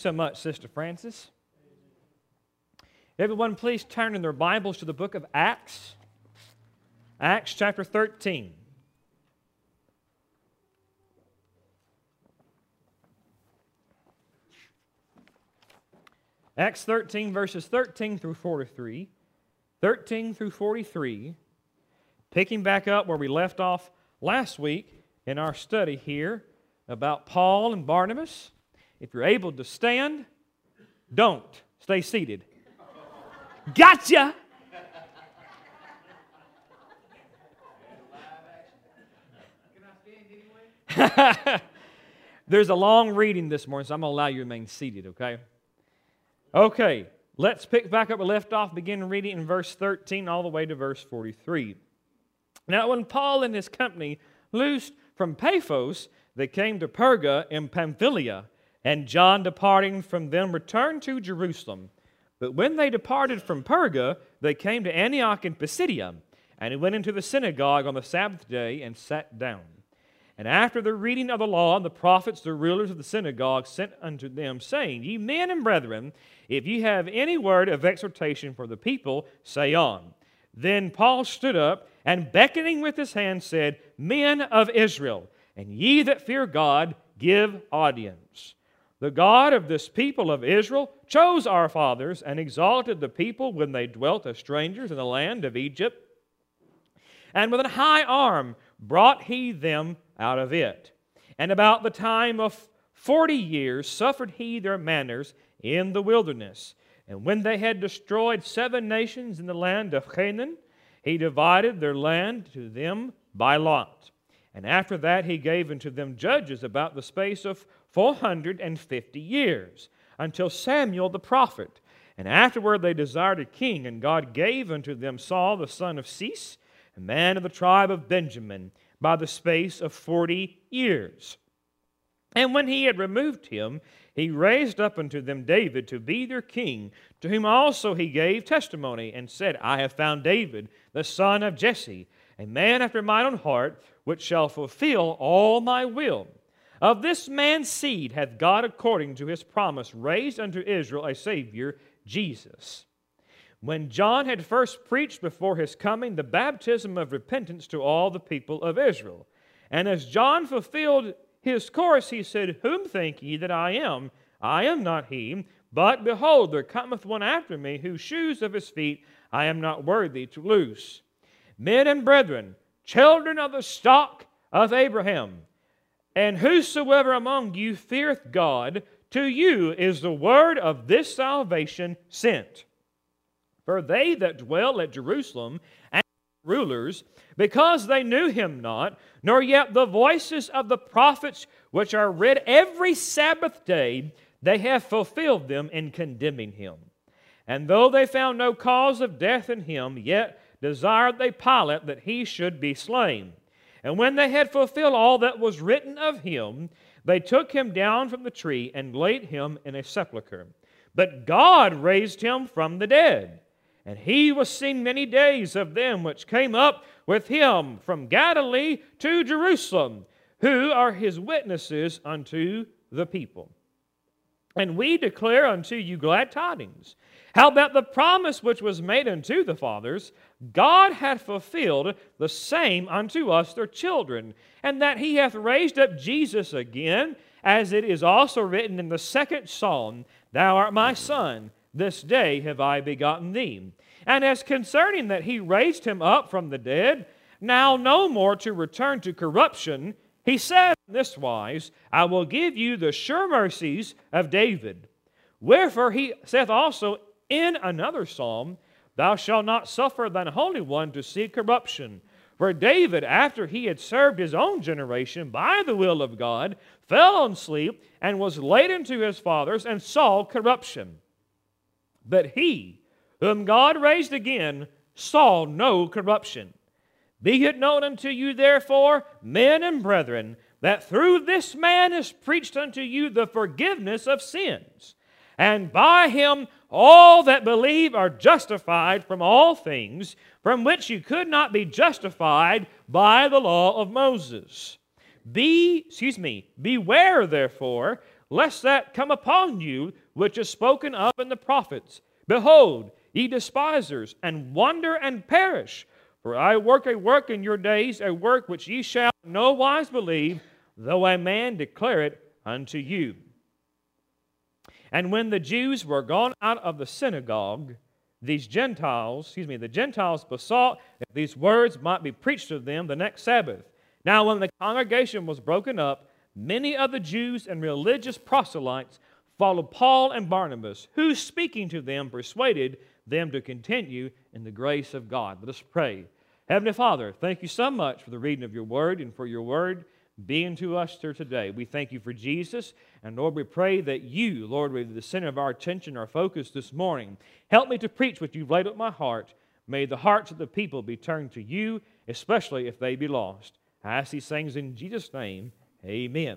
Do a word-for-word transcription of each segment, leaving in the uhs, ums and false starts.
so much, Sister Francis. Everyone, please turn in their Bibles to the book of Acts. Acts chapter thirteen. Acts thirteen, verses thirteen through forty-three. thirteen through forty-three. Picking back up where we left off last week in our study here about Paul and Barnabas. If you're able to stand, don't. Stay seated. Gotcha! There's a long reading this morning, so I'm going to allow you to remain seated, okay? Okay, let's pick back up where we left off, begin reading in verse thirteen all the way to verse forty-three. Now, when Paul and his company loosed from Paphos, they came to Perga in Pamphylia, and John, departing from them, returned to Jerusalem. But when they departed from Perga, they came to Antioch in Pisidia, and he went into the synagogue on the Sabbath day and sat down. And after the reading of the law and the prophets, the rulers of the synagogue sent unto them, saying, Ye men and brethren, if ye have any word of exhortation for the people, say on. Then Paul stood up, and beckoning with his hand said, Men of Israel, and ye that fear God, give audience. The God of this people of Israel chose our fathers and exalted the people when they dwelt as strangers in the land of Egypt. And with an high arm brought he them out of it. And about the time of forty years suffered he their manners in the wilderness. And when they had destroyed seven nations in the land of Canaan, he divided their land to them by lot. And after that he gave unto them judges about the space of four hundred and fifty years, until Samuel the prophet. And afterward they desired a king, and God gave unto them Saul the son of Cis, a man of the tribe of Benjamin, by the space of forty years. And when he had removed him, he raised up unto them David to be their king, to whom also he gave testimony, and said, I have found David, the son of Jesse, a man after mine own heart, which shall fulfill all my will. Of this man's seed hath God, according to his promise, raised unto Israel a Savior, Jesus. When John had first preached before his coming the baptism of repentance to all the people of Israel. And as John fulfilled his course, he said, Whom think ye that I am? I am not he, but behold, there cometh one after me, whose shoes of his feet I am not worthy to loose. Men and brethren, children of the stock of Abraham, and whosoever among you feareth God, to you is the word of this salvation sent. For they that dwell at Jerusalem and rulers, because they knew him not, nor yet the voices of the prophets which are read every Sabbath day, they have fulfilled them in condemning him. And though they found no cause of death in him, yet desired they Pilate that he should be slain. And when they had fulfilled all that was written of him, they took him down from the tree and laid him in a sepulchre. But God raised him from the dead. And he was seen many days of them which came up with him from Galilee to Jerusalem, who are his witnesses unto the people. And we declare unto you glad tidings, how that the promise which was made unto the fathers, God hath fulfilled the same unto us their children, and that he hath raised up Jesus again, as it is also written in the second psalm, Thou art my son, this day have I begotten thee. And as concerning that he raised him up from the dead, now no more to return to corruption, he said in this wise, I will give you the sure mercies of David. Wherefore he saith also in another psalm, Thou shalt not suffer thine Holy One to see corruption. For David, after he had served his own generation by the will of God, fell on sleep and was laid unto his fathers and saw corruption. But he, whom God raised again, saw no corruption. Be it known unto you, therefore, men and brethren, that through this man is preached unto you the forgiveness of sins. And by him all that believe are justified from all things, from which you could not be justified by the law of Moses. Be, excuse me, beware therefore, lest that come upon you which is spoken of in the prophets. Behold, ye despisers, and wonder and perish. For I work a work in your days, a work which ye shall no wise believe, though a man declare it unto you. And when the Jews were gone out of the synagogue, these Gentiles, excuse me, the Gentiles besought that these words might be preached to them the next Sabbath. Now when the congregation was broken up, many of the Jews and religious proselytes followed Paul and Barnabas, who, speaking to them, persuaded them to continue in the grace of God. Let us pray. Heavenly Father, thank you so much for the reading of your word and for your word being to us here today. We thank you for Jesus, and Lord, we pray that you, Lord, will be the center of our attention, our focus this morning. Help me to preach what you've laid on my heart. May the hearts of the people be turned to you, especially if they be lost. I ask these things in Jesus' name. Amen.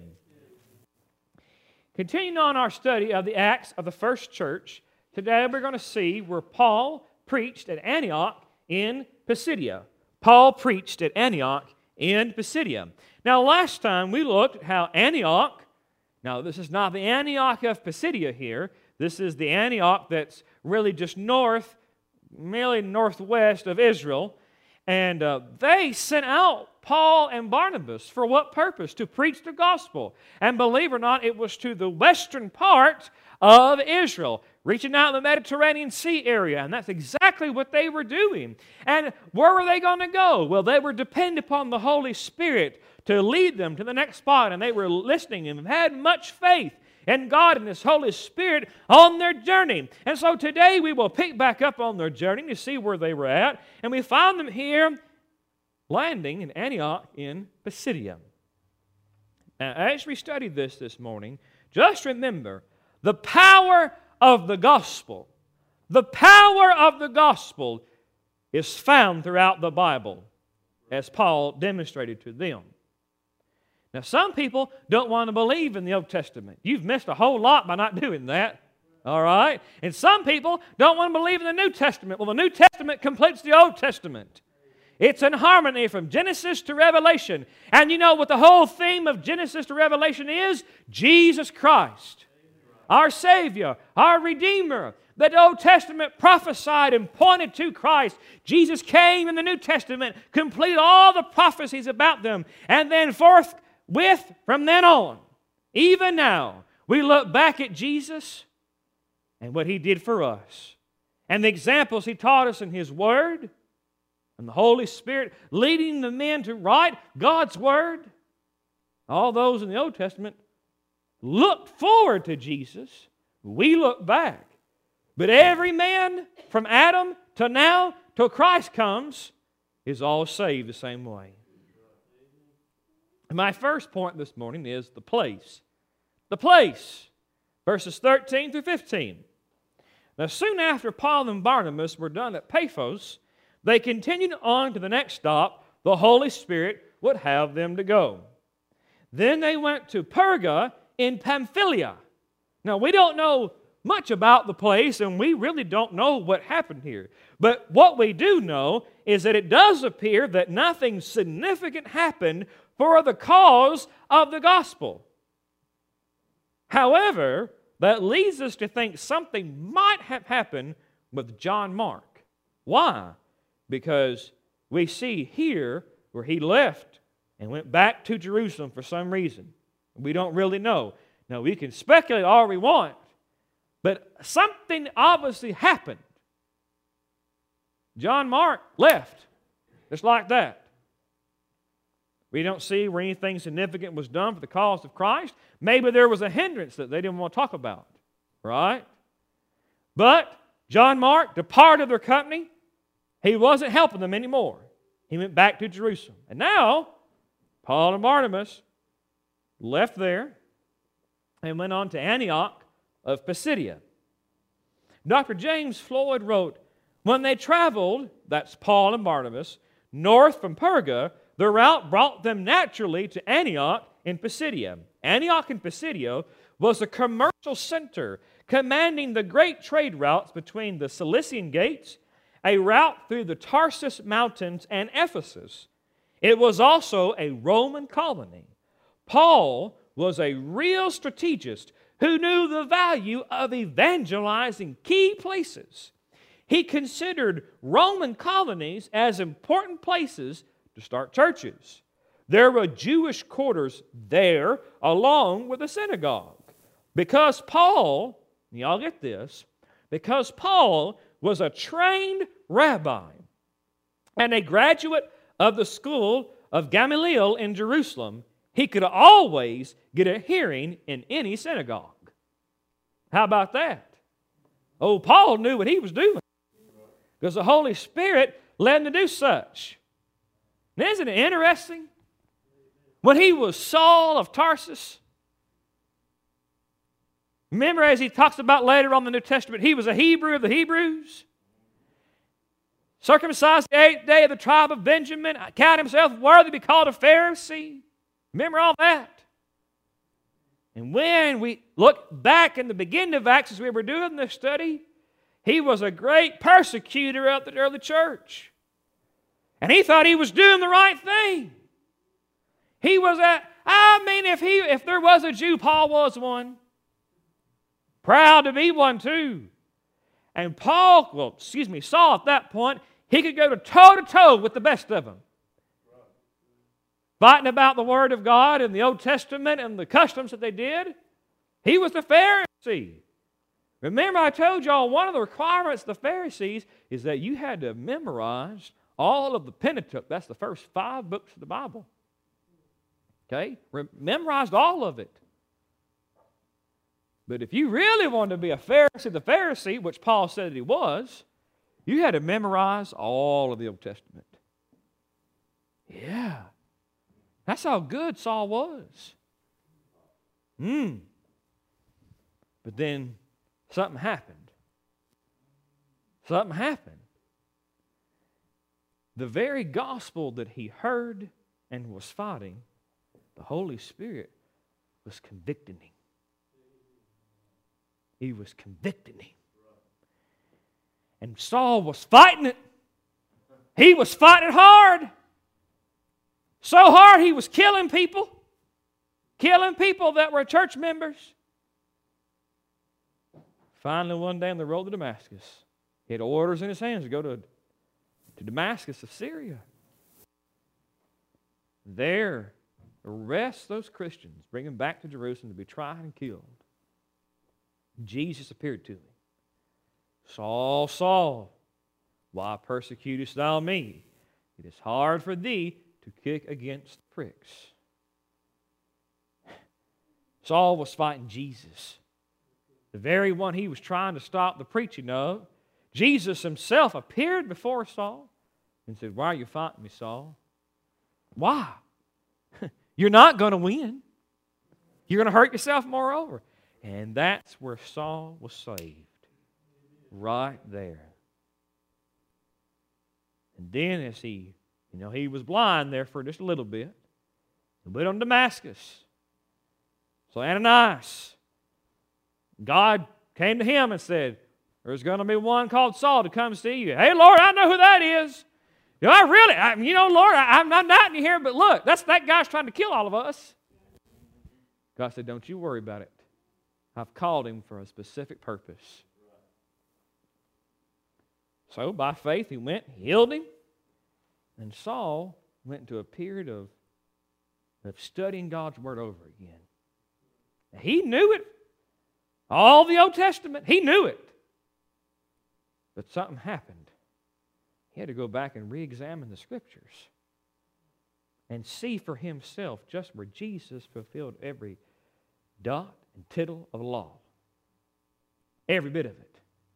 Continuing on our study of the Acts of the first church, today we're going to see where Paul preached at Antioch in Pisidia. Paul preached at Antioch in Pisidia. Now, last time we looked at how Antioch, now this is not the Antioch of Pisidia here, this is the Antioch that's really just north, merely northwest of Israel, and uh, they sent out Paul and Barnabas for what purpose? To preach the gospel. And believe it or not, it was to the western part of Israel, reaching out in the Mediterranean Sea area, and that's exactly what they were doing. And where were they going to go? Well, they were dependent upon the Holy Spirit to lead them to the next spot, and they were listening and had much faith in God and His Holy Spirit on their journey. And so today we will pick back up on their journey to see where they were at, and we found them here landing in Antioch in Pisidia. Now, as we studied this this morning, just remember the power of the gospel. The power of the gospel is found throughout the Bible, as Paul demonstrated to them. Now, some people don't want to believe in the Old Testament. You've missed a whole lot by not doing that. All right? And some people don't want to believe in the New Testament. Well, the New Testament completes the Old Testament. It's in harmony from Genesis to Revelation. And you know what the whole theme of Genesis to Revelation is? Jesus Christ, our Savior, our Redeemer. The Old Testament prophesied and pointed to Christ. Jesus came in the New Testament, completed all the prophecies about them, and then forthwith, from then on, even now, we look back at Jesus and what He did for us, and the examples He taught us in His Word, and the Holy Spirit leading the men to write God's Word. All those in the Old Testament looked forward to Jesus. We look back. But every man from Adam to now till Christ comes is all saved the same way. My first point this morning is the place. The place. Verses thirteen through fifteen. Now soon after Paul and Barnabas were done at Paphos, they continued on to the next stop the Holy Spirit would have them to go. Then they went to Perga in Pamphylia. Now we don't know much about the place, and we really don't know what happened here. But what we do know is that it does appear that nothing significant happened for the cause of the gospel. However, that leads us to think something might have happened with John Mark. Why? Because we see here where he left and went back to Jerusalem for some reason. We don't really know. Now, we can speculate all we want, but something obviously happened. John Mark left, just like that. We don't see where anything significant was done for the cause of Christ. Maybe there was a hindrance that they didn't want to talk about, right? But John Mark departed their company. He wasn't helping them anymore. He went back to Jerusalem. And now, Paul and Barnabas left there and went on to Antioch of Pisidia. Doctor James Floyd wrote, when they traveled, that's Paul and Barnabas, north from Perga, the route brought them naturally to Antioch in Pisidia. Antioch in Pisidia was a commercial center commanding the great trade routes between the Cilician Gates, a route through the Tarsus Mountains, and Ephesus. It was also a Roman colony. Paul was a real strategist who knew the value of evangelizing key places. He considered Roman colonies as important places to start churches. There were Jewish quarters there along with the synagogue. Because Paul, y'all get this, because Paul was a trained rabbi and a graduate of the school of Gamaliel in Jerusalem, he could always get a hearing in any synagogue. How about that? Oh, Paul knew what he was doing because the Holy Spirit led him to do such. And isn't it interesting? When he was Saul of Tarsus, remember as he talks about later on in the New Testament, he was a Hebrew of the Hebrews. Circumcised the eighth day of the tribe of Benjamin, counted himself worthy to be called a Pharisee. Remember all that? And when we look back in the beginning of Acts as we were doing this study, he was a great persecutor of the early church. And he thought he was doing the right thing. He was a, I mean, if he if there was a Jew, Paul was one. Proud to be one too. And Paul, well, excuse me, Saul at that point, he could go to toe-to-toe with the best of them. Fighting about the Word of God and the Old Testament and the customs that they did. He was the Pharisee. Remember I told y'all one of the requirements of the Pharisees is that you had to memorize all of the Pentateuch. That's the first five books of the Bible. Okay? Memorized all of it. But if you really wanted to be a Pharisee, the Pharisee, which Paul said he was, you had to memorize all of the Old Testament. Yeah. That's how good Saul was. Hmm. But then something happened. Something happened. The very gospel that he heard and was fighting, the Holy Spirit was convicting him. He was convicting him. And Saul was fighting it. He was fighting hard. So hard he was killing people. Killing people that were church members. Finally, one day on the road to Damascus, he had orders in his hands to go to, to Damascus of Syria. There, arrest those Christians, bring them back to Jerusalem to be tried and killed. Jesus appeared to him. Saul, Saul, why persecutest thou me? It is hard for thee to kick against pricks. Saul was fighting Jesus, the very one he was trying to stop the preaching of. Jesus himself appeared before Saul and said, "Why are you fighting me, Saul? Why? You're not going to win. You're going to hurt yourself moreover." And that's where Saul was saved. Right there. And then as he, you know, he was blind there for just a little bit. A bit on Damascus. So Ananias, God came to him and said, "There's going to be one called Saul to come see you." "Hey, Lord, I know who that is." "You know, I really, I, you know, Lord, I, I'm not doubting you here, but look, that's that guy's trying to kill all of us." God said, "Don't you worry about it. I've called him for a specific purpose." So by faith he went, healed him, and Saul went into a period of, of studying God's Word over again. He knew it. All the Old Testament, he knew it. But something happened. He had to go back and re-examine the Scriptures and see for himself just where Jesus fulfilled every dot and tittle of the law. Every bit of it.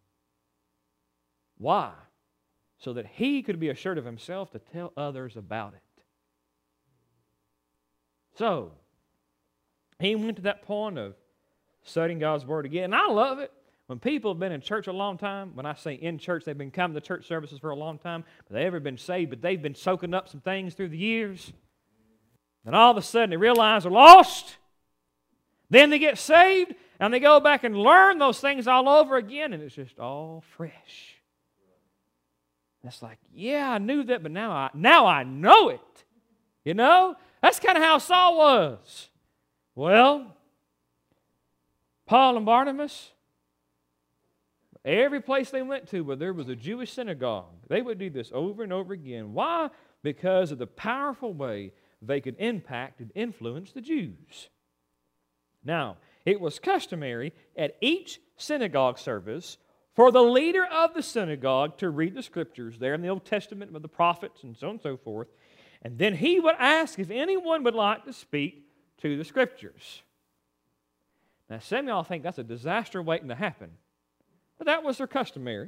Why? So that he could be assured of himself to tell others about it. So, he went to that point of studying God's Word again. And I love it. When people have been in church a long time, when I say in church, they've been coming to church services for a long time, but they've ever been saved, but they've been soaking up some things through the years. And all of a sudden they realize they're lost. Then they get saved, and they go back and learn those things all over again, and it's just all fresh. It's like, yeah, I knew that, but now I now I know it. You know? That's kind of how Saul was. Well, Paul and Barnabas, every place they went to where there was a Jewish synagogue, they would do this over and over again. Why? Because of the powerful way they could impact and influence the Jews. Now, it was customary at each synagogue service for the leader of the synagogue to read the Scriptures there in the Old Testament with the prophets and so on and so forth. And then he would ask if anyone would like to speak to the Scriptures. Now, some of y'all think that's a disaster waiting to happen. But that was their customary.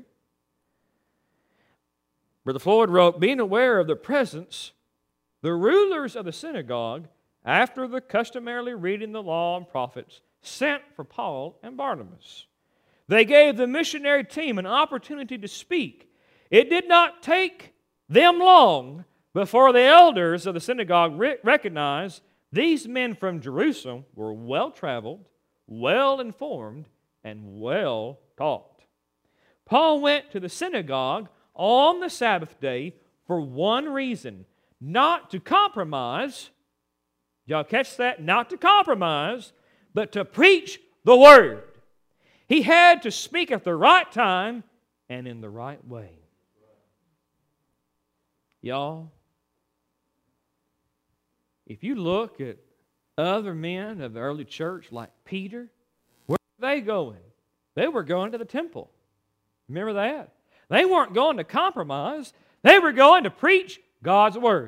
Brother Floyd wrote, being aware of the presence, the rulers of the synagogue, after the customarily reading the law and prophets, sent for Paul and Barnabas. They gave the missionary team an opportunity to speak. It did not take them long before the elders of the synagogue re- recognized these men from Jerusalem were well-traveled, well-informed, and well-taught. Paul went to the synagogue on the Sabbath day for one reason, not to compromise. Y'all catch that? Not to compromise, but to preach the Word. He had to speak at the right time and in the right way. Y'all, if you look at other men of the early church like Peter, where were they going? They were going to the temple. Remember that? They weren't going to compromise. They were going to preach God's Word.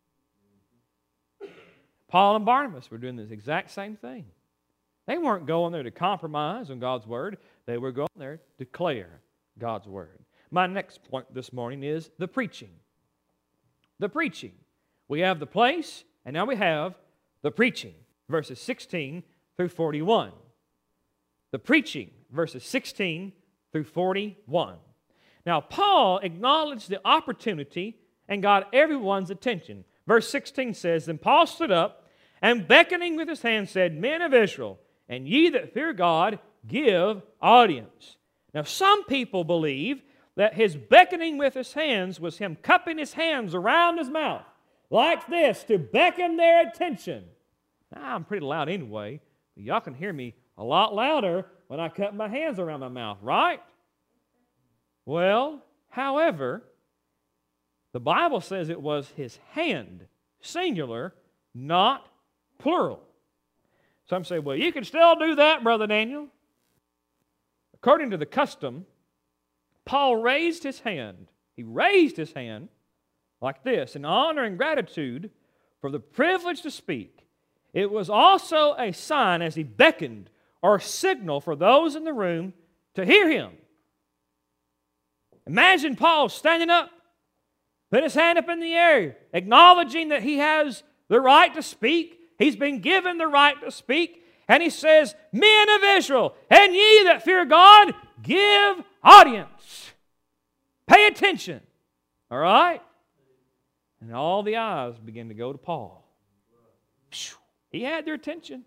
Paul and Barnabas were doing this exact same thing. They weren't going there to compromise on God's Word. They were going there to declare God's Word. My next point this morning is the preaching. The preaching. We have the place, and now we have the preaching. Verses sixteen through forty-one. The preaching, verses sixteen through forty-one. Now, Paul acknowledged the opportunity and got everyone's attention. Verse sixteen says, Then Paul stood up and beckoning with his hand said, Men of Israel, and ye that fear God, give audience. Now, some people believe that his beckoning with his hands was him cupping his hands around his mouth like this to beckon their attention. Now, I'm pretty loud anyway, but y'all can hear me a lot louder when I cup my hands around my mouth, right? Well, however, the Bible says it was his hand, singular, not plural. Some say, well, you can still do that, Brother Daniel. According to the custom, Paul raised his hand. He raised his hand like this in honor and gratitude for the privilege to speak. It was also a sign as he beckoned or signal for those in the room to hear him. Imagine Paul standing up, put his hand up in the air, acknowledging that he has the right to speak. He's been given the right to speak. And he says, Men of Israel, and ye that fear God, give audience. Pay attention. All right? And all the eyes begin to go to Paul. He had their attention.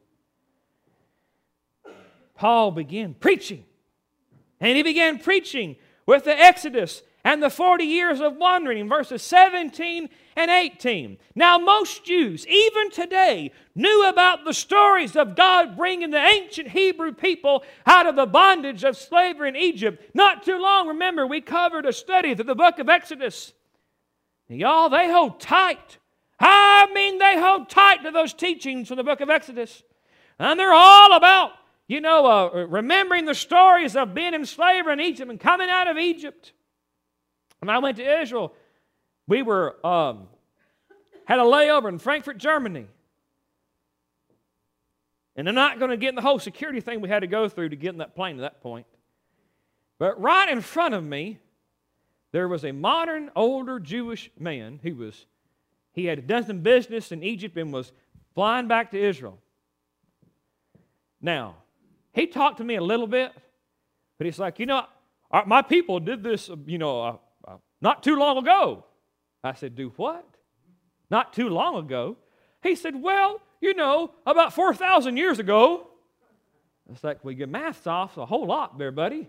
Paul began preaching. And he began preaching with the Exodus and the forty years of wandering in verses seventeen and eighteen. Now most Jews, even today, knew about the stories of God bringing the ancient Hebrew people out of the bondage of slavery in Egypt. Not too long, remember, we covered a study through the book of Exodus. And y'all, they hold tight. I mean, they hold tight to those teachings from the book of Exodus. And they're all about, you know, uh, remembering the stories of being in slavery in Egypt and coming out of Egypt. When I went to Israel, we were um, had a layover in Frankfurt, Germany. And they're not going to get in the whole security thing we had to go through to get in that plane at that point. But right in front of me, there was a modern, older Jewish man who was, he had done some business in Egypt and was flying back to Israel. Now, he talked to me a little bit, but he's like, you know, our, my people did this, you know, uh, uh, not too long ago. I said, do what? Not too long ago. He said, well, you know, about four thousand years ago. It's like, well, your math's off a whole lot there, buddy.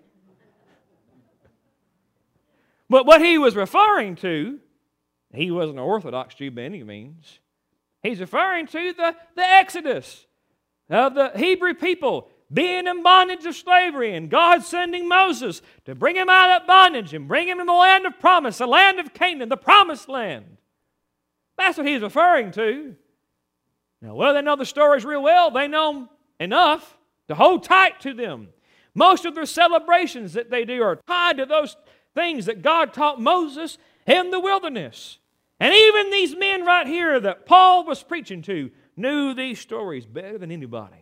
But what he was referring to, he wasn't an Orthodox Jew by any means. He's referring to the, the Exodus of the Hebrew people being in bondage of slavery, and God sending Moses to bring him out of that bondage and bring him in the land of promise, the land of Canaan, the promised land. That's what he's referring to. Now, whether they know the stories real well, they know enough to hold tight to them. Most of their celebrations that they do are tied to those things that God taught Moses in the wilderness. And even these men right here that Paul was preaching to knew these stories better than anybody.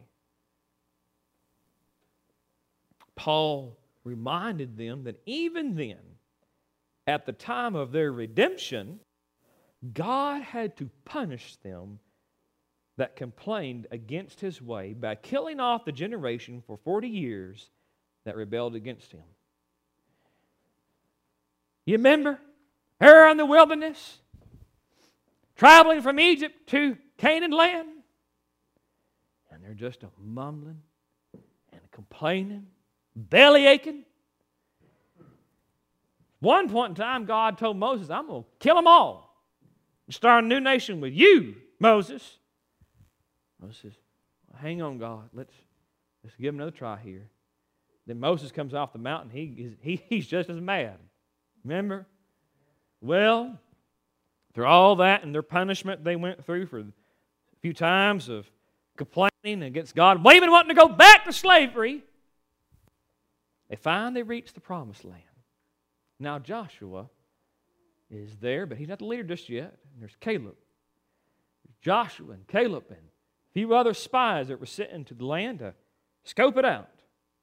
Paul reminded them that even then, at the time of their redemption, God had to punish them that complained against His way by killing off the generation for forty years that rebelled against Him. You remember? Here in the wilderness, traveling from Egypt to Canaan land, and they're just a mumbling and complaining, belly aching. One point in time, God told Moses, I'm going to kill them all and start a new nation with you, Moses. Moses says, well, hang on, God. Let's, let's give him another try here. Then Moses comes off the mountain. He is, he, he's just as mad. Remember? Well, through all that and their punishment they went through for a few times of complaining against God, even wanting to go back to slavery, they finally reached the promised land. Now Joshua is there, but he's not the leader just yet. And there's Caleb. There's Joshua and Caleb and a few other spies that were sent to the land to scope it out.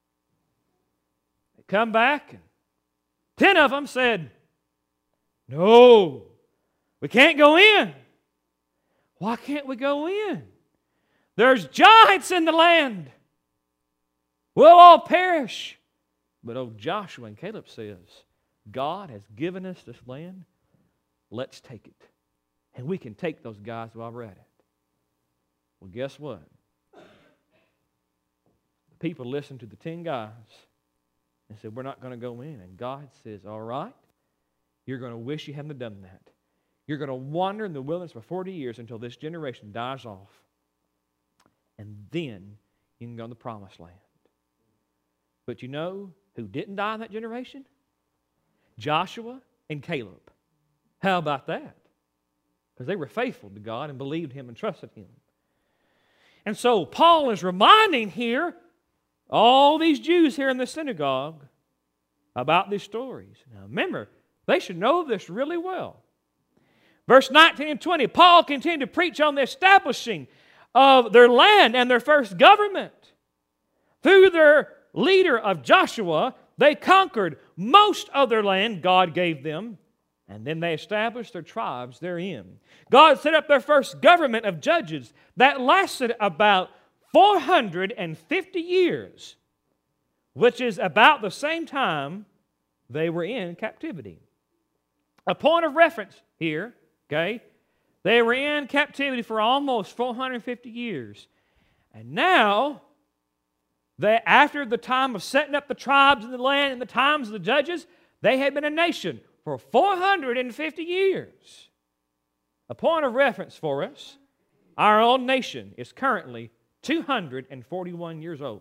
They come back, and ten of them said, no, we can't go in. Why can't we go in? There's giants in the land. We'll all perish. But old Joshua and Caleb says, God has given us this land. Let's take it. And we can take those guys while we're at it. Well, guess what? The people listened to the ten guys and said, we're not going to go in. And God says, all right, you're going to wish you hadn't done that. You're going to wander in the wilderness for forty years until this generation dies off. And then you can go to the promised land. But you know who didn't die in that generation? Joshua and Caleb. How about that? Because they were faithful to God and believed Him and trusted Him. And so Paul is reminding here all these Jews here in the synagogue about these stories. Now remember, they should know this really well. Verse nineteen and twenty, Paul continued to preach on the establishing of their land and their first government. Through their leader of Joshua, they conquered most of their land God gave them, and then they established their tribes therein. God set up their first government of judges that lasted about four hundred fifty years, which is about the same time they were in captivity. A point of reference here, okay? They were in captivity for almost four hundred fifty years. And now, they, after the time of setting up the tribes in the land and the times of the judges, they had been a nation for four hundred fifty years. A point of reference for us, our own nation is currently two hundred forty-one years old.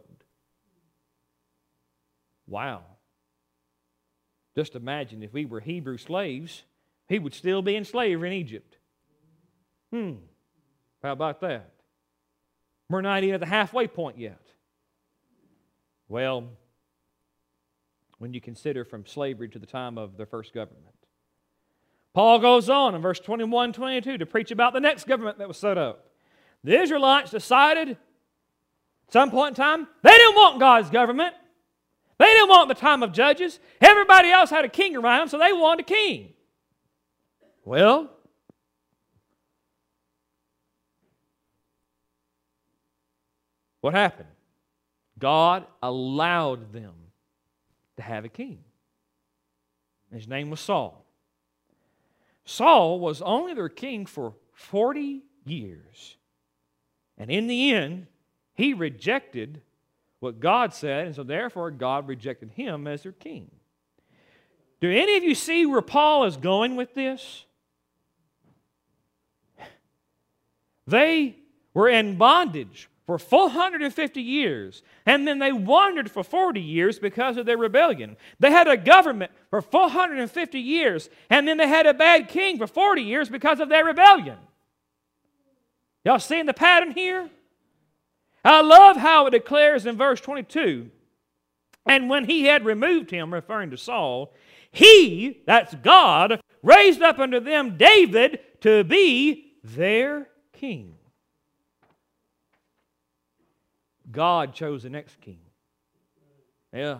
Wow. Just imagine if we were Hebrew slaves, he would still be in slavery in Egypt. Hmm. How about that? We're not even at the halfway point yet. Well, when you consider from slavery to the time of their first government. Paul goes on in verse twenty-one, twenty-two to preach about the next government that was set up. The Israelites decided at some point in time they didn't want God's government. They didn't want the time of judges. Everybody else had a king around them, so they wanted a king. Well, what happened? God allowed them to have a king. His name was Saul. Saul was only their king for forty years. And in the end, he rejected what God said, and so therefore God rejected him as their king. Do any of you see where Paul is going with this? They were in bondage for four hundred fifty years, and then they wandered for forty years because of their rebellion. They had a government for four hundred fifty years, and then they had a bad king for forty years because of their rebellion. Y'all seeing the pattern here? I love how it declares in verse twenty-two, and when he had removed him, referring to Saul, he, that's God, raised up unto them David to be their king. God chose the next king. Yeah.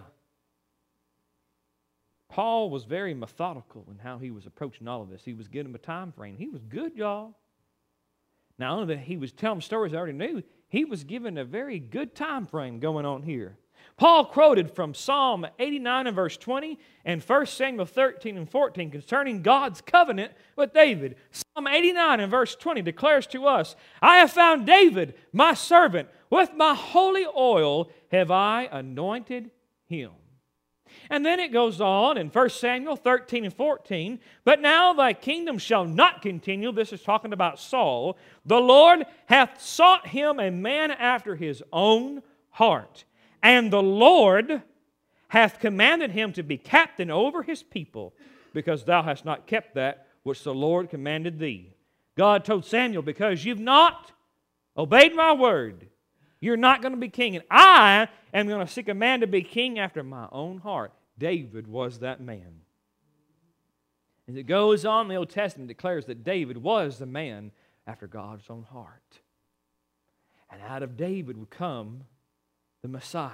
Paul was very methodical in how he was approaching all of this. He was giving them a time frame. He was good, y'all. Not only that he was telling stories I already knew, he was given a very good time frame going on here. Paul quoted from Psalm eighty-nine and verse twenty and First Samuel thirteen and fourteen concerning God's covenant with David. Psalm eighty-nine and verse twenty declares to us, I have found David, my servant, with my holy oil have I anointed him. And then it goes on in First Samuel thirteen and fourteen, but now thy kingdom shall not continue. This is talking about Saul. The Lord hath sought him a man after his own heart. And the Lord hath commanded him to be captain over his people, because thou hast not kept that which the Lord commanded thee. God told Samuel, because you've not obeyed my word, you're not going to be king. And I am going to seek a man to be king after my own heart. David was that man. As it goes on, the Old Testament declares that David was the man after God's own heart. And out of David would come the Messiah.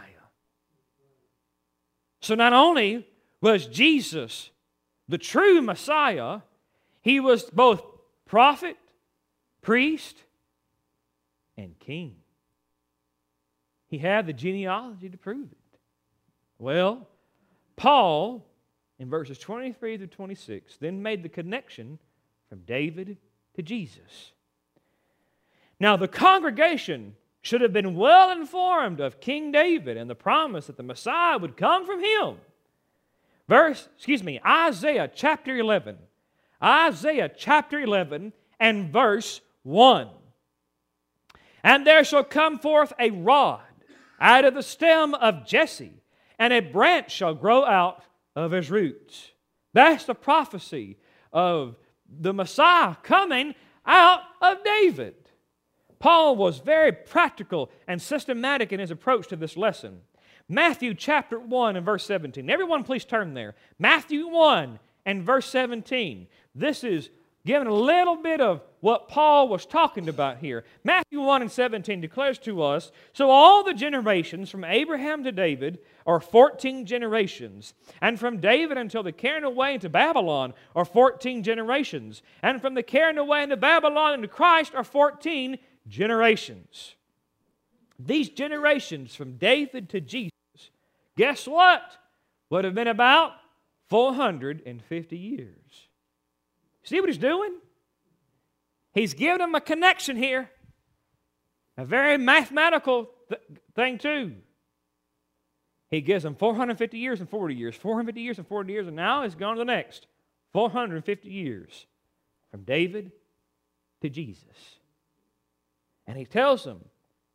So not only was Jesus the true Messiah, he was both prophet, priest, and king. He had the genealogy to prove it. Well, Paul, in verses twenty-three through twenty-six, then made the connection from David to Jesus. Now, the congregation should have been well informed of King David and the promise that the Messiah would come from him. Verse, excuse me, Isaiah chapter eleven. Isaiah chapter eleven and verse one. And there shall come forth a rod out of the stem of Jesse, and a branch shall grow out of his roots. That's the prophecy of the Messiah coming out of David. Paul was very practical and systematic in his approach to this lesson. Matthew chapter one and verse seventeen. Everyone please turn there. Matthew one and verse seventeen. This is giving a little bit of what Paul was talking about here. Matthew one and seventeen declares to us, so all the generations from Abraham to David are fourteen generations, and from David until the carrying away into Babylon are fourteen generations, and from the carrying away into Babylon into Christ are fourteen generations. These generations from David to Jesus, guess what? Would have been about four hundred fifty years. See what he's doing? He's giving them a connection here. A very mathematical th- thing too. He gives them four hundred fifty years and forty years, four hundred fifty years and forty years, and now he's gone to the next. four hundred fifty years from David to Jesus. And he tells them,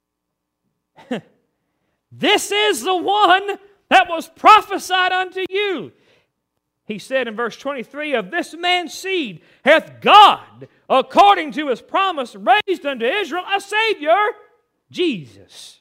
this is the one that was prophesied unto you. He said in verse twenty-three, of this man's seed hath God, according to his promise, raised unto Israel a Savior, Jesus.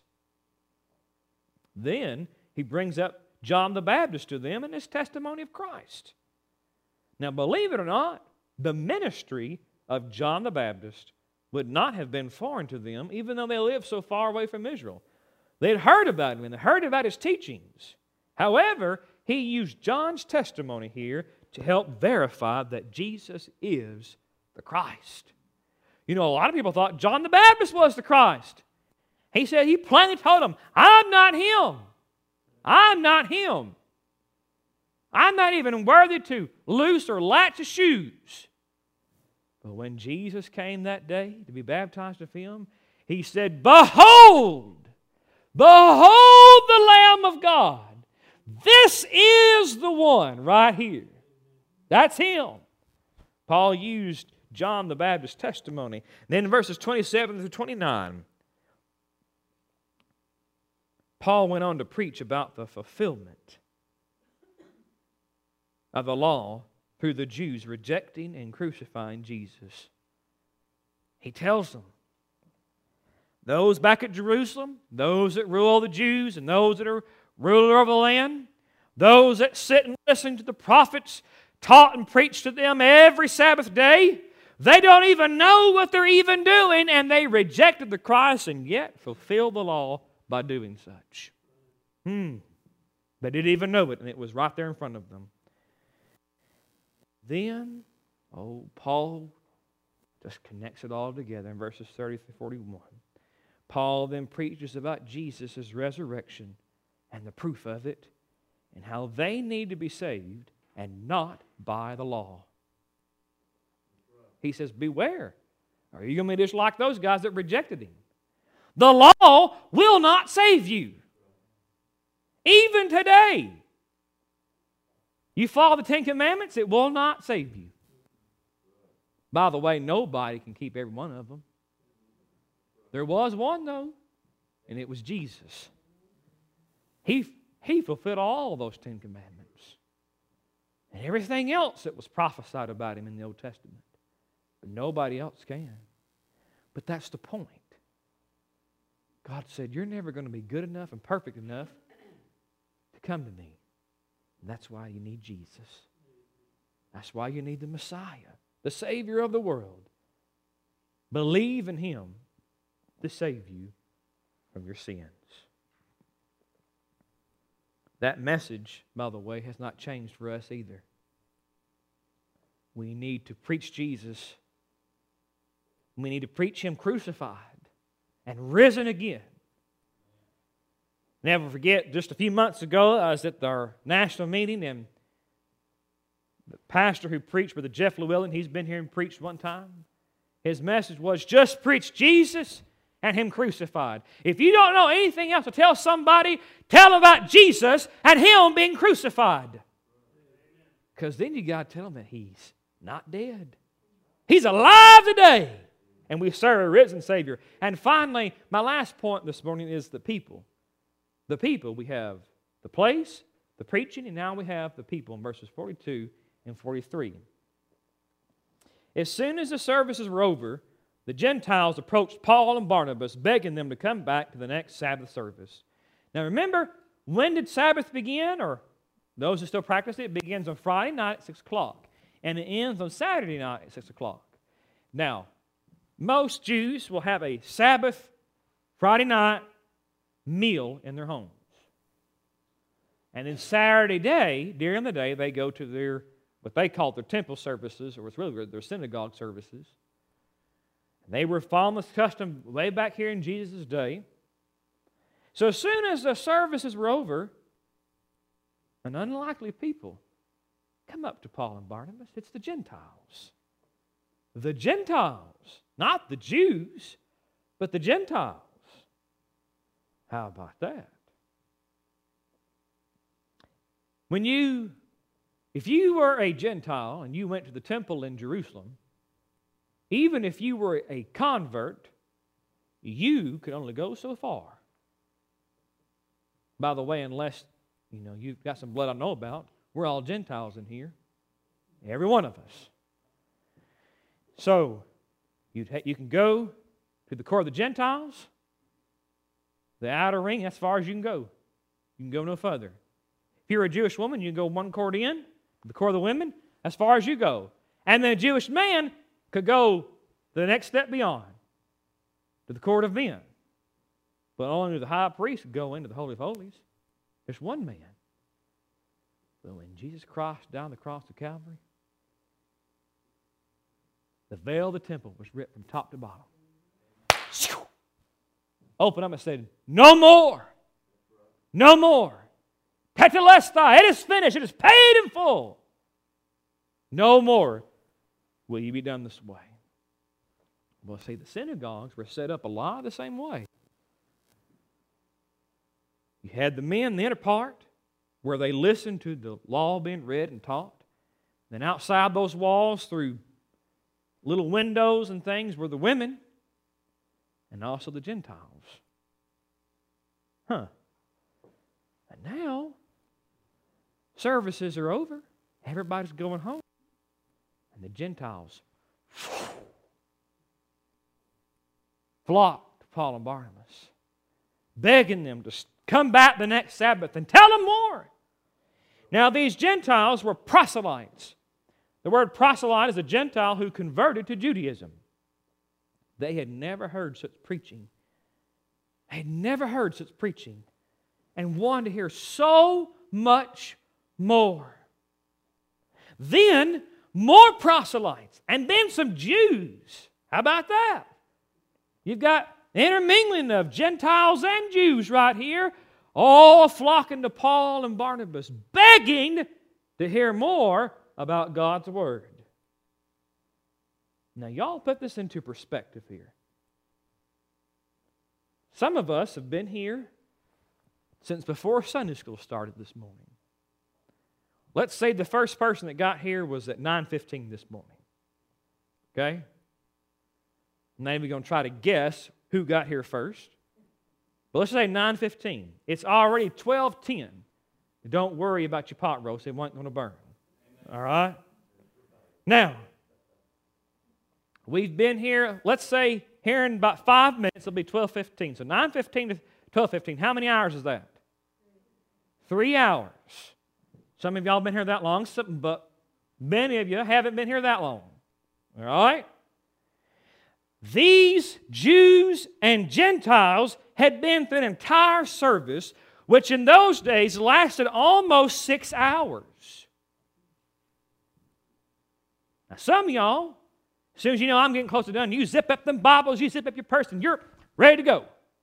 Then he brings up John the Baptist to them in his testimony of Christ. Now, believe it or not, the ministry of John the Baptist would not have been foreign to them, even though they lived so far away from Israel. They had heard about him and they heard about his teachings. However, he used John's testimony here to help verify that Jesus is the Christ. You know, a lot of people thought John the Baptist was the Christ. He said, he plainly told them, I'm not him. I'm not him. I'm not even worthy to loose or latch his shoes. But when Jesus came that day to be baptized of him, he said, behold, behold the Lamb of God. This is the one right here. That's him. Paul used John the Baptist's testimony. Then in verses twenty-seven through twenty-nine, Paul went on to preach about the fulfillment of the law through the Jews rejecting and crucifying Jesus. He tells them, those back at Jerusalem, those that rule the Jews and those that are ruler of the land, those that sit and listen to the prophets taught and preached to them every Sabbath day, they don't even know what they're even doing, and they rejected the Christ and yet fulfilled the law by doing such. Hmm. They didn't even know it, and it was right there in front of them. Then, oh, Paul just connects it all together in verses thirty through forty-one. Paul then preaches about Jesus' resurrection and the proof of it, and how they need to be saved and not by the law. He says, beware. Are you going to be just like those guys that rejected Him? The law will not save you. Even today. You follow the Ten Commandments, it will not save you. By the way, nobody can keep every one of them. There was one, though, and it was Jesus. He, he fulfilled all those Ten Commandments. And everything else that was prophesied about Him in the Old Testament. But nobody else can. But that's the point. God said, you're never going to be good enough and perfect enough to come to me. And that's why you need Jesus. That's why you need the Messiah, the Savior of the world. Believe in Him to save you from your sins. That message, by the way, has not changed for us either. We need to preach Jesus. We need to preach Him crucified and risen again. Never forget, just a few months ago, I was at our national meeting, and the pastor who preached, Brother Jeff Llewellyn, he's been here and preached one time. His message was, just preach Jesus and Him crucified. If you don't know anything else to tell somebody, tell them about Jesus and Him being crucified. Because then you got to tell them that He's not dead. He's alive today. And we serve a risen Savior. And finally, my last point this morning is the people. The people, we have the place, the preaching, and now we have the people in verses forty-two and forty-three. As soon as the services were over, the Gentiles approached Paul and Barnabas, begging them to come back to the next Sabbath service. Now remember, when did Sabbath begin? Or those who still practice it, it begins on Friday night at six o'clock. And it ends on Saturday night at six o'clock. Now, most Jews will have a Sabbath Friday night meal in their homes. And then Saturday day, during the day, they go to their, what they call their temple services, or it's really their synagogue services. They were following this custom way back here in Jesus' day. So as soon as the services were over, an unlikely people come up to Paul and Barnabas. It's the Gentiles. The Gentiles. Not the Jews, but the Gentiles. How about that? When you, if you were a Gentile and you went to the temple in Jerusalem, even if you were a convert, you could only go so far. By the way, unless, you know, you've got some blood I know about, we're all Gentiles in here. Every one of us. So, you'd ha- you can go to the court of the Gentiles, the outer ring, that's as far as you can go. You can go no further. If you're a Jewish woman, you can go one court in, the court of the women, as far as you go. And then a Jewish man could go the next step beyond, to the court of men. But only the high priest could go into the Holy of Holies. There's one man. But when Jesus Christ died on the cross of Calvary, the veil of the temple was ripped from top to bottom. Opened up and said, no more. No more. Tetelestai, it is finished. It is paid in full. No more will you be done this way. Well, see, the synagogues were set up a lot the same way. You had the men, the inner part, where they listened to the law being read and taught. Then outside those walls, through little windows and things, were the women and also the Gentiles. Huh. now, services are over. Everybody's going home. And the Gentiles flocked to Paul and Barnabas, begging them to come back the next Sabbath and tell them more. Now, these Gentiles were proselytes. The word proselyte is a Gentile who converted to Judaism. They had never heard such preaching. They had never heard such preaching and wanted to hear so much more. Then, more proselytes, and then some Jews. How about that? You've got intermingling of Gentiles and Jews right here, all flocking to Paul and Barnabas, begging to hear more about God's Word. Now, y'all put this into perspective here. Some of us have been here since before Sunday school started this morning. Let's say the first person that got here was at nine fifteen this morning. Okay? Now we're going to try to guess who got here first. But let's say nine fifteen. It's already twelve ten. Don't worry about your pot roast. It wasn't going to burn. All right? Now, we've been here, let's say, here in about five minutes, it'll be twelve fifteen. So nine fifteen to twelve fifteen. How many hours is that? Three hours. Some of y'all have been here that long, but many of you haven't been here that long. All right? These Jews and Gentiles had been through an entire service, which in those days lasted almost six hours. Now, some of y'all, as soon as you know I'm getting close to done, you zip up them Bibles, you zip up your purse, and you're ready to go.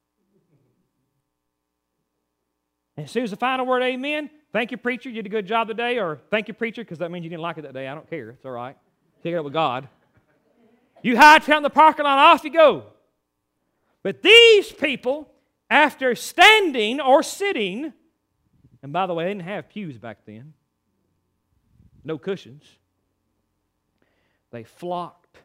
And as soon as the final word, amen, thank you, preacher, you did a good job today, or thank you, preacher, because that means you didn't like it that day. I don't care. It's all right. Take it up with God. You hightail in the parking lot, off you go. But these people, after standing or sitting, and by the way, they didn't have pews back then, no cushions, they flocked.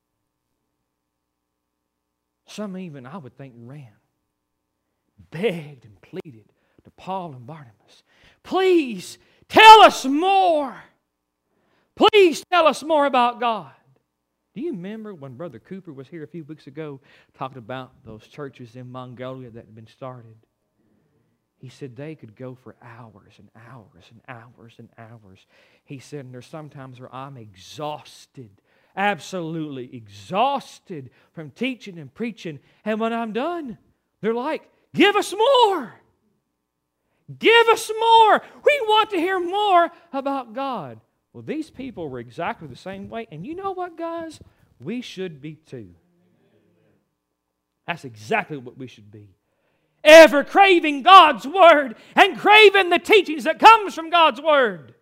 Some even, I would think, ran, begged and pleaded to Paul and Barnabas. Please tell us more. Please tell us more about God. Do you remember when Brother Cooper was here a few weeks ago talking about those churches in Mongolia that had been started? He said they could go for hours and hours and hours and hours. He said, and there's sometimes where I'm exhausted, absolutely exhausted from teaching and preaching. And when I'm done, they're like, give us more. Give us more. We want to hear more about God. Well, these people were exactly the same way. And you know what, guys? We should be too. That's exactly what we should be. Ever craving God's Word and craving the teachings that comes from God's Word.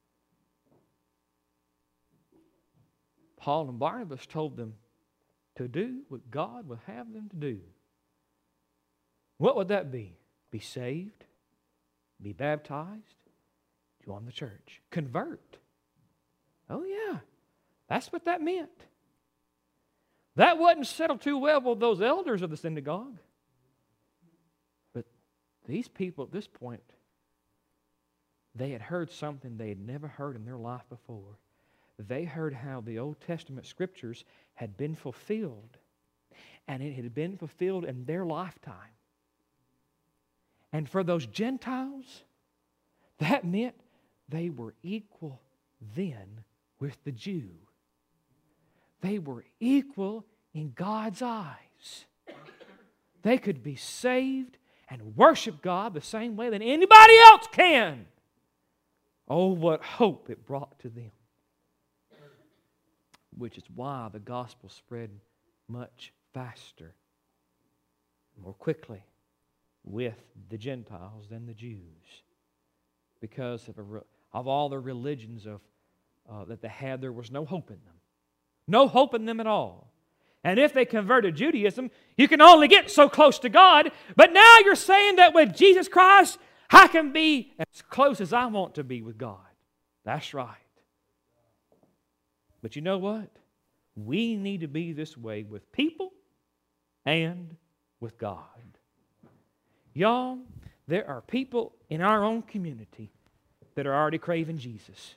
Paul and Barnabas told them to do what God would have them to do. What would that be? Be saved, be baptized, join the church, convert. Oh yeah, that's what that meant. That wasn't settled too well with those elders of the synagogue. But these people at this point, they had heard something they had never heard in their life before. They heard how the Old Testament Scriptures had been fulfilled. And it had been fulfilled in their lifetime. And for those Gentiles, that meant they were equal then with the Jew. They were equal in God's eyes. They could be saved and worship God the same way that anybody else can. Oh, what hope it brought to them. Which is why the gospel spread much faster, more quickly with the Gentiles than the Jews. Because of, a, of all the religions of, uh, that they had, there was no hope in them. No hope in them at all. And if they converted Judaism, you can only get so close to God. But now you're saying that with Jesus Christ, I can be as close as I want to be with God. That's right. But you know what? We need to be this way with people and with God. Y'all, there are people in our own community that are already craving Jesus.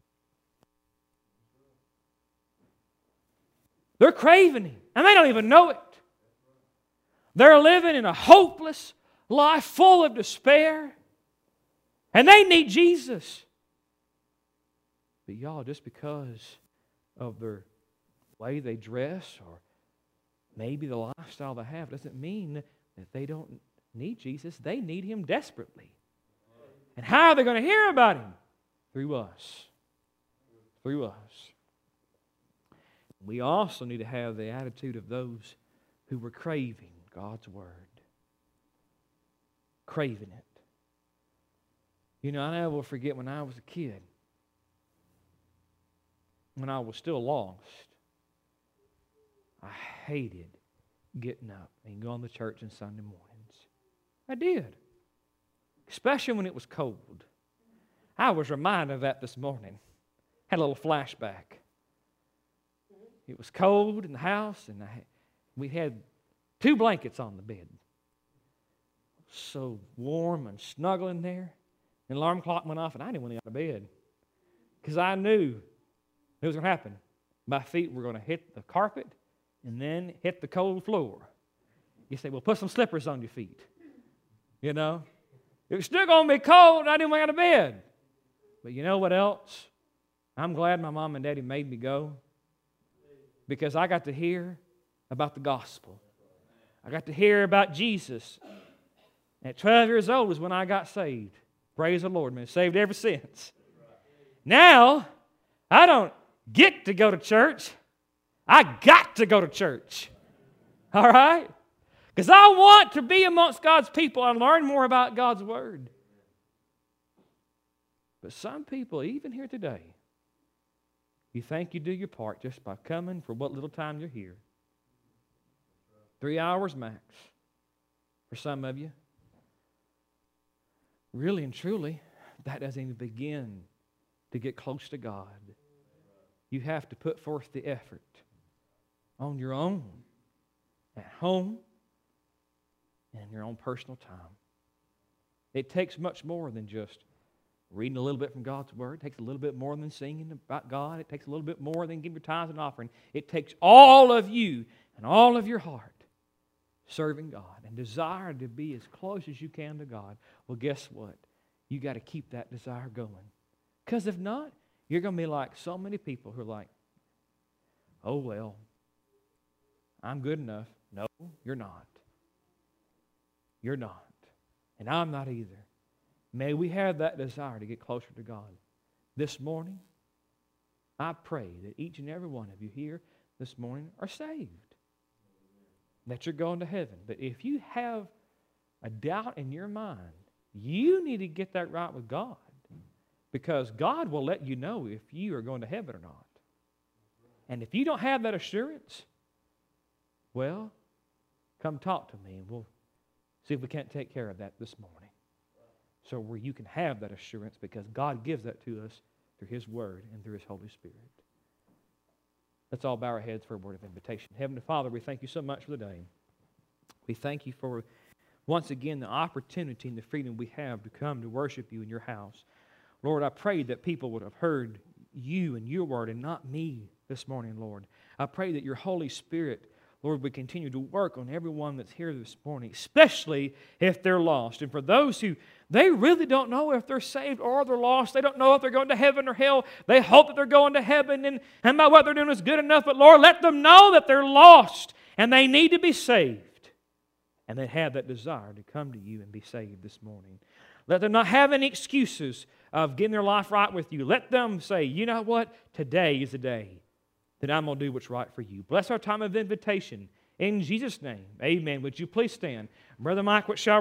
They're craving Him, and they don't even know it. They're living in a hopeless life full of despair, and they need Jesus. But y'all, just because of their way they dress or maybe the lifestyle they have doesn't mean that they don't need Jesus. They need Him desperately. And how are they going to hear about Him? Through us. Through us. We also need to have the attitude of those who were craving God's Word. Craving it. You know, I never will forget when I was a kid, when I was still lost, I hated getting up and going to church on Sunday mornings. I did. Especially when it was cold. I was reminded of that this morning. Had a little flashback. It was cold in the house, and I, we had two blankets on the bed. So warm and snuggle in there. And the alarm clock went off, and I didn't want to get out of bed. Because I knew it was going to happen. My feet were going to hit the carpet and then hit the cold floor. You say, well, put some slippers on your feet. You know? It was still going to be cold, and I didn't want to get out of bed. But you know what else? I'm glad my mom and daddy made me go, because I got to hear about the gospel. I got to hear about Jesus. At twelve years old is when I got saved. Praise the Lord, man. Saved ever since. Now, I don't get to go to church. I got to go to church. All right? Because I want to be amongst God's people and learn more about God's Word. But some people, even here today, you think you do your part just by coming for what little time you're here. Three hours max for some of you. Really and truly, that doesn't even begin to get close to God. You have to put forth the effort on your own, at home, and in your own personal time. It takes much more than just reading a little bit from God's Word. It takes a little bit more than singing about God. It takes a little bit more than giving your tithes and offering. It takes all of you and all of your heart serving God and desire to be as close as you can to God. Well, guess what? You got to keep that desire going. Because if not, you're going to be like so many people who are like, oh, well, I'm good enough. No, you're not. You're not. And I'm not either. May we have that desire to get closer to God. This morning, I pray that each and every one of you here this morning are saved. That you're going to heaven. But if you have a doubt in your mind, you need to get that right with God. Because God will let you know if you are going to heaven or not. And if you don't have that assurance, well, come talk to me and we'll see if we can't take care of that this morning. So where you can have that assurance, because God gives that to us through His Word and through His Holy Spirit. Let's all bow our heads for a word of invitation. Heavenly Father, we thank You so much for the day. We thank You for, once again, the opportunity and the freedom we have to come to worship You in Your house. Lord, I pray that people would have heard You and Your Word and not me this morning, Lord. I pray that Your Holy Spirit, Lord, would continue to work on everyone that's here this morning, especially if they're lost. And for those who, they really don't know if they're saved or they're lost. They don't know if they're going to heaven or hell. They hope that they're going to heaven and, and by what they're doing is good enough. But Lord, let them know that they're lost and they need to be saved. And they have that desire to come to You and be saved this morning. Let them not have any excuses of getting their life right with You. Let them say, you know what? Today is the day that I'm going to do what's right for You. Bless our time of invitation. In Jesus' name, amen. Would you please stand? Brother Mike, what shall